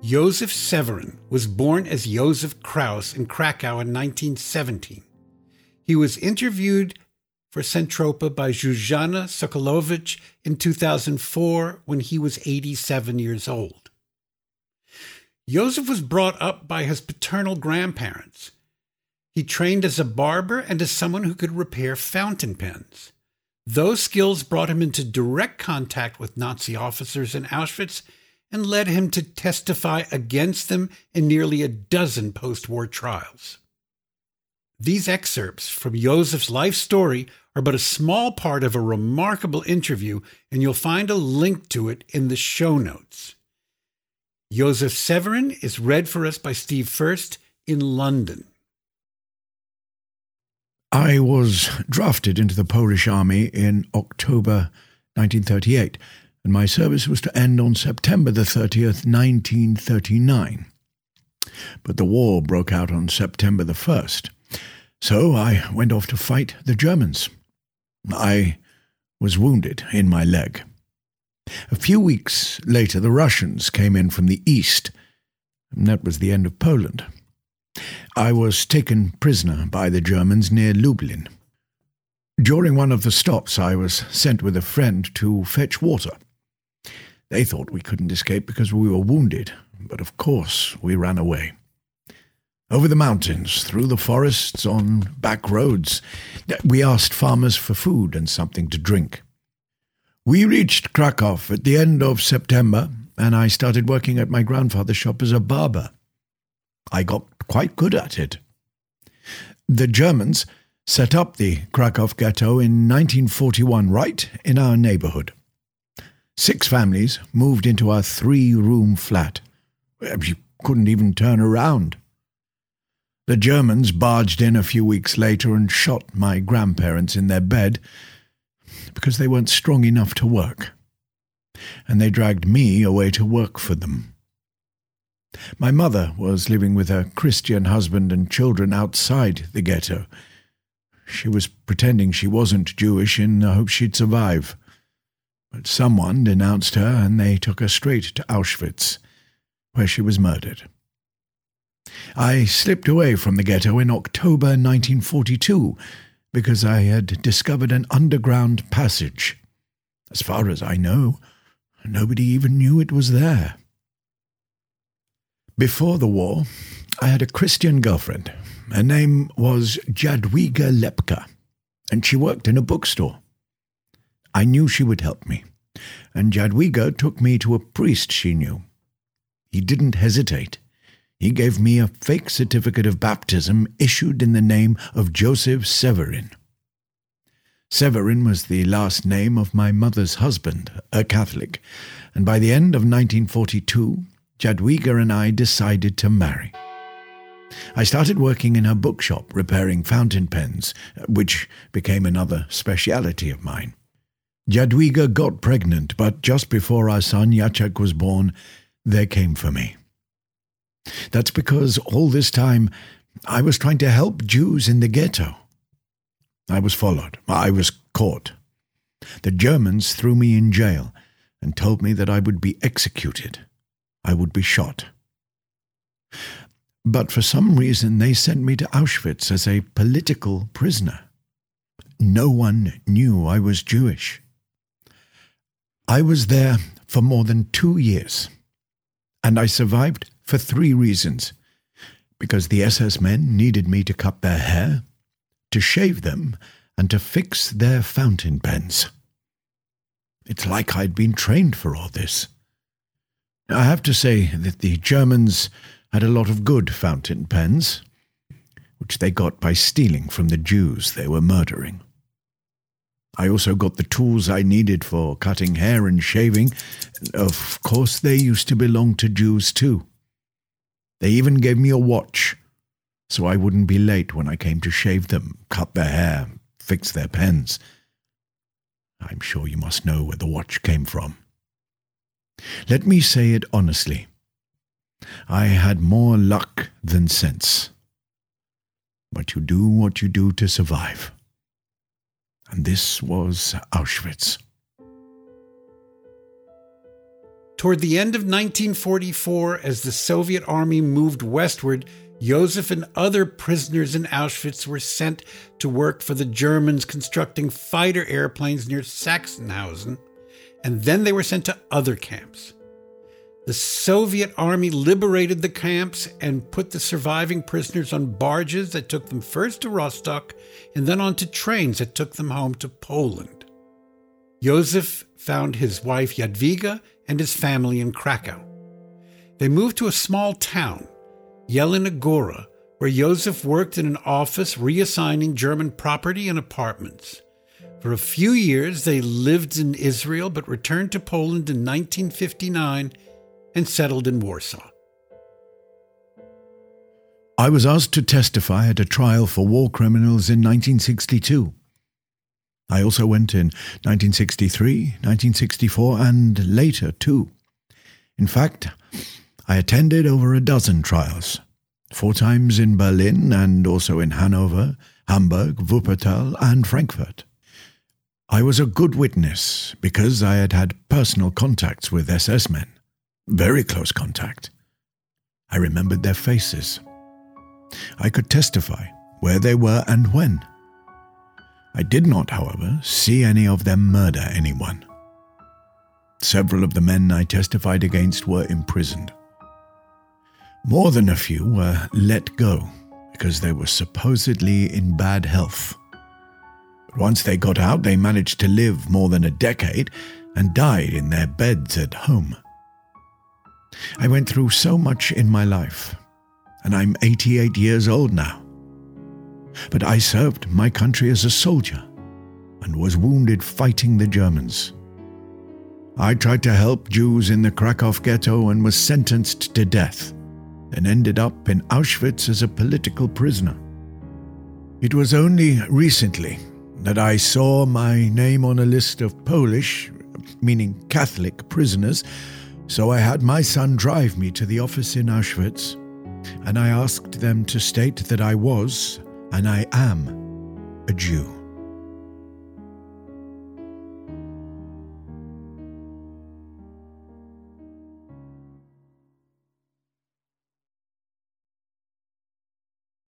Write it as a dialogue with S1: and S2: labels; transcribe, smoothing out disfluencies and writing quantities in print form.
S1: Josef Severin was born as Josef Kraus in Krakow in 1917. He was interviewed for Centropa by Zuzana Sokolovic in 2004 when he was 87 years old. Josef was brought up by his paternal grandparents. He trained as a barber and as someone who could repair fountain pens. Those skills brought him into direct contact with Nazi officers in Auschwitz and led him to testify against them in nearly a dozen post-war trials. These excerpts from Josef's life story are but a small part of a remarkable interview, and you'll find a link to it in the show notes. Josef Severin is read for us by Steve Furst in London.
S2: I was drafted into the Polish army in October 1938, and my service was to end on September the 30th, 1939. But the war broke out on September the 1st, so I went off to fight the Germans. I was wounded in my leg. A few weeks later, the Russians came in from the east, and that was the end of Poland. I was taken prisoner by the Germans near Lublin. During one of the stops, I was sent with a friend to fetch water. They thought we couldn't escape because we were wounded, but of course we ran away. Over the mountains, through the forests, on back roads, we asked farmers for food and something to drink. We reached Krakow at the end of September, and I started working at my grandfather's shop as a barber. I got quite good at it. The Germans set up the Krakow ghetto in 1941, right in our neighborhood. 6 families moved into our 3-room flat. You couldn't even turn around. The Germans barged in a few weeks later and shot my grandparents in their bed because they weren't strong enough to work. And they dragged me away to work for them. My mother was living with her Christian husband and children outside the ghetto. She was pretending she wasn't Jewish in the hope she'd survive. But someone denounced her and they took her straight to Auschwitz, where she was murdered. I slipped away from the ghetto in October 1942 because I had discovered an underground passage. As far as I know, nobody even knew it was there. Before the war, I had a Christian girlfriend. Her name was Jadwiga Lepka, and she worked in a bookstore. I knew she would help me, and Jadwiga took me to a priest she knew. He didn't hesitate. He gave me a fake certificate of baptism issued in the name of Josef Severin. Severin was the last name of my mother's husband, a Catholic, and by the end of 1942, Jadwiga and I decided to marry. I started working in her bookshop repairing fountain pens, which became another speciality of mine. Jadwiga got pregnant, but just before our son Jacek was born, they came for me. That's because all this time I was trying to help Jews in the ghetto. I was followed. I was caught. The Germans threw me in jail and told me that I would be executed. I would be shot. But for some reason they sent me to Auschwitz as a political prisoner. No one knew I was Jewish. I was there for more than 2 years, and I survived for 3 reasons. Because the SS men needed me to cut their hair, to shave them, and to fix their fountain pens. It's like I'd been trained for all this. I have to say that the Germans had a lot of good fountain pens, which they got by stealing from the Jews they were murdering. I also got the tools I needed for cutting hair and shaving. Of course, they used to belong to Jews too. They even gave me a watch, so I wouldn't be late when I came to shave them, cut their hair, fix their pens. I'm sure you must know where the watch came from. Let me say it honestly. I had more luck than sense. But you do what you do to survive. And this was Auschwitz.
S1: Toward the end of 1944, as the Soviet army moved westward, Josef and other prisoners in Auschwitz were sent to work for the Germans constructing fighter airplanes near Sachsenhausen, and then they were sent to other camps. The Soviet army liberated the camps and put the surviving prisoners on barges that took them first to Rostock and then onto trains that took them home to Poland. Josef found his wife Jadwiga and his family in Krakow. They moved to a small town, Jelena Góra, where Josef worked in an office reassigning German property and apartments. For a few years, they lived in Israel but returned to Poland in 1959 and settled in Warsaw.
S2: I was asked to testify at a trial for war criminals in 1962. I also went in 1963, 1964, and later too. In fact, I attended over a dozen trials, 4 times in Berlin and also in Hanover, Hamburg, Wuppertal, and Frankfurt. I was a good witness because I had had personal contacts with SS men, very close contact. I remembered their faces. I could testify where they were and when. I did not, however, see any of them murder anyone. Several of the men I testified against were imprisoned. More than a few were let go because they were supposedly in bad health. But once they got out, they managed to live more than a decade and died in their beds at home. I went through so much in my life, and I'm 88 years old now. But I served my country as a soldier and was wounded fighting the Germans. I tried to help Jews in the Krakow ghetto and was sentenced to death, and ended up in Auschwitz as a political prisoner. It was only recently that I saw my name on a list of Polish, meaning Catholic, prisoners, so I had my son drive me to the office in Auschwitz, and I asked them to state that I was, and I am, a Jew.